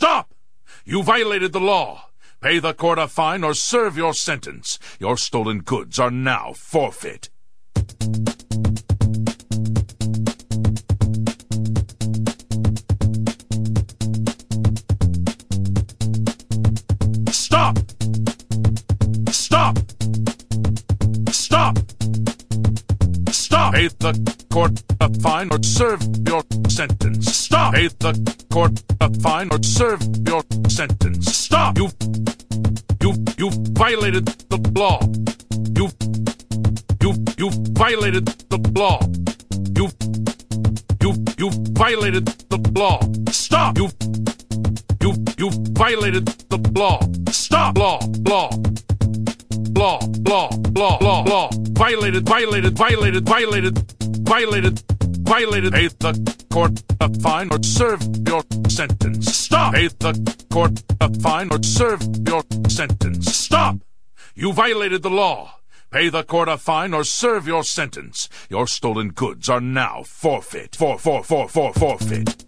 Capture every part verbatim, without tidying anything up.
Stop! You violated the law. Pay the court a fine or serve your sentence. Your stolen goods are now forfeit. Stop! Stop! Stop! Stop! Pay the court a fine or serve your sentence. Stop! Pay the court a fine or serve your sentence. Stop! You, you, you violated the law. You, you, you violated the law. You, you, you violated the law. Stop! You, you, you violated the law. Stop! Law, law. Law, law, law, law, law. Violated, violated, violated, violated, violated, violated. Pay the court a fine or serve your sentence. Stop! Pay the court a fine or serve your sentence. Stop! You violated the law. Pay the court a fine or serve your sentence. Your stolen goods are now forfeit. For, for, for, for, forfeit.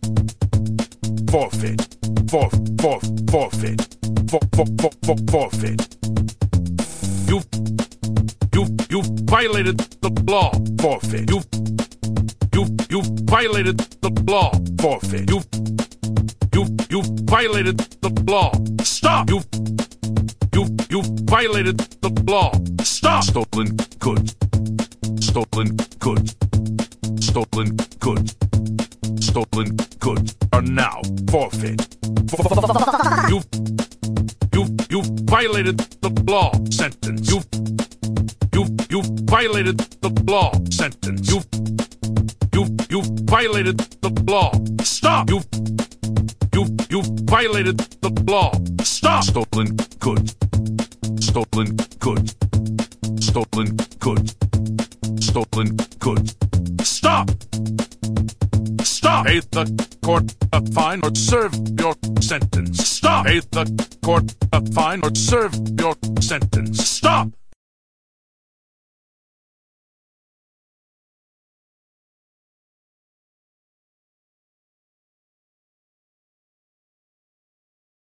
Forfeit. For, for, forfeit. For, for, for, for, forfeit. You, you, you violated the law. Forfeit. You, you, you violated the law. Forfeit. You, you, you violated the law. Stop! You, you, you violated the law. Stop! Stolen goods. Stolen goods. Stolen goods. Stolen goods are now forfeit. You, you, you violated the law. Sentence. You, you, you violated the law. Sentence. You, you, you violated the law. Stop! You, you, you violated the law. Stop! Stolen goods. Stolen goods. Stolen goods. Stolen goods. Stop! Stop! Pay the court a fine or serve your sentence. Stop! Pay the court a fine or serve your sentence. Stop!